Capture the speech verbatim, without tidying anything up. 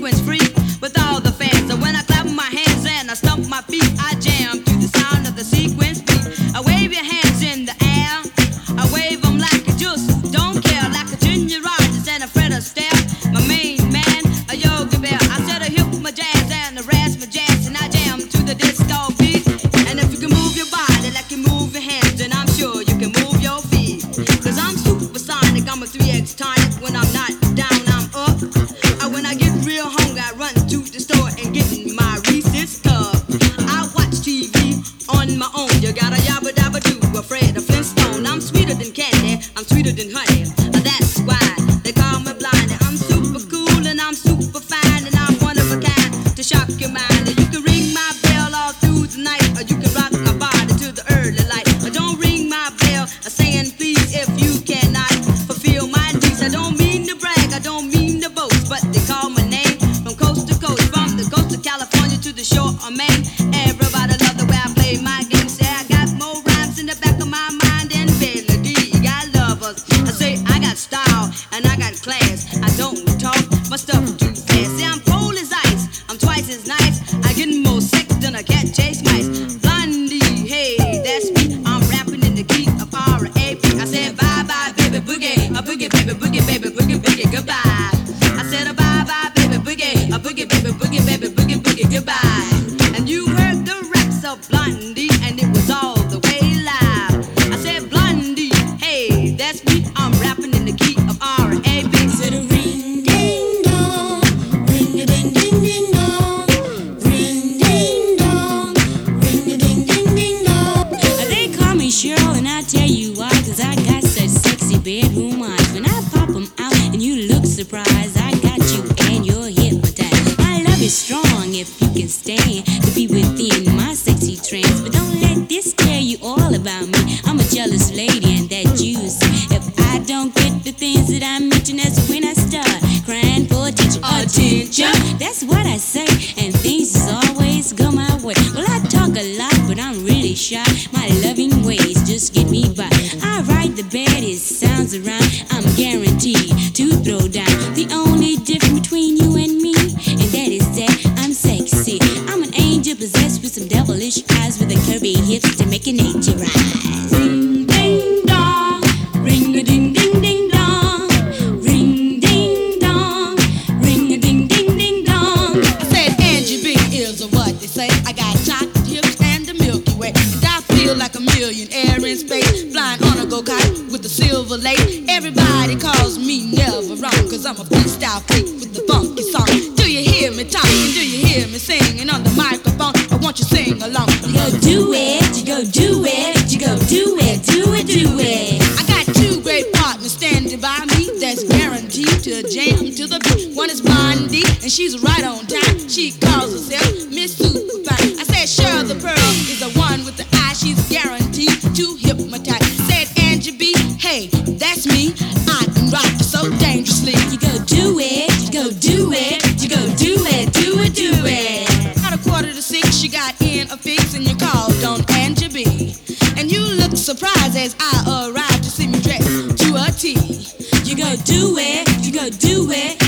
sequence free with all the fans. So when I clap my hands and I stomp my feet, I jam to the sound of the sequence beat. I wave your hands in the air, I wave them like you just don't care, like a Junior Rogers and a Fred Astaire. My main man, a Yogi Bear. I said I hip my jazz and I rasp my jazz, and I jam to the disco beat. And if you can move your body like you move your hands, then I'm sure you can move your feet. Cause I'm supersonic, I'm a three X tonic. When I'm not down, I'm up. Uh, when I get real hungry, I run to the store and get in my Reese's cup. I watch T V on my own. You gotta yabba dabba do, afraid of Flintstone. I'm sweeter than candy, I'm sweeter than honey. Uh, that's why they call me blind. I'm super cool and I'm super fine, and I'm one of a kind to shock your mind. You can ring my bell all through the night, or you can rock my body to the early light. Or don't ring my bell, uh, saying please if you cannot fulfill my needs. I don't mean to brag, I don't mean to boast, but they call my name from coast to coast, from the coast of California to the shore of Maine. Everybody love the way I play my game. Say I got more rhymes in the back of my mind than melody. Got lovers. I say I got style and I got class. I don't talk my stuff too fast. Say I'm cold as ice, I'm twice as nice. I get more sex than a cat chase mice. Blondie, hey, that's me. I'm rapping in the key of R A B. I said bye bye baby boogie, a boogie baby boogie baby boogie boogie goodbye. I said a bye bye baby boogie, a boogie baby boogie baby boogie boogie goodbye. And you heard the raps of Blondie, and it was all the way live. I said Blondie, hey, that's me. I'm rapping in the key of R A B. Said a ring ding dong, ring a ding ding ding dong, ring ding dong, ring a ding ding ding dong. They call me Cheryl, and I tell you why, 'cause I got such sexy bedroom eyes. When I pop 'em out and you look surprised, I got you and you're hypnotized. My love is strong if you can stand to be within my sexy trance. But don't let this tell you all about me. I'm a jealous lady, and that you see. If I don't get the things that I mention, that's when I start crying for attention. Attention, that's what I say, and things is always go my way. Well, I talk a lot, but I'm really shy. My loving ways just get me by. I write the baddest sounds around. I'm guaranteed to throw down. The only difference between you and me, and that is that I'm sexy. I'm an angel possessed with some devilish eyes, with a curvy hips to make an angel rise. Ring ding dong, ring a ding ding ding dong, ring ding dong, ring a ding ding ding dong. I said Angie B is what they say. I got chocolate hips and the Milky Way, and I feel like a millionaire in space, flying on a go-kart with the silver lake. Everybody calls me never wrong, 'cause I'm a freestyle freak with the funky song. Do you hear me talking? Do you hear me singing on the microphone? I want you to sing along. You go do it, you go do it, you go do it, do it, do it. I got two great partners standing by me that's guaranteed to jam to the beat. One is Blondie, and she's right on time. She calls herself Miss Superfine. I said Cheryl the Pearl is the one with the eye. She's guaranteed to hypnotize. Said Angie B, hey, that's me. I can rock so dangerously. You go do it, you go do it, you go do it, do it, do it. At a quarter to six, she got in a fix, and you called on Angie B. And you looked surprised as I arrived to see me dressed to a T. You go do it, you go do it,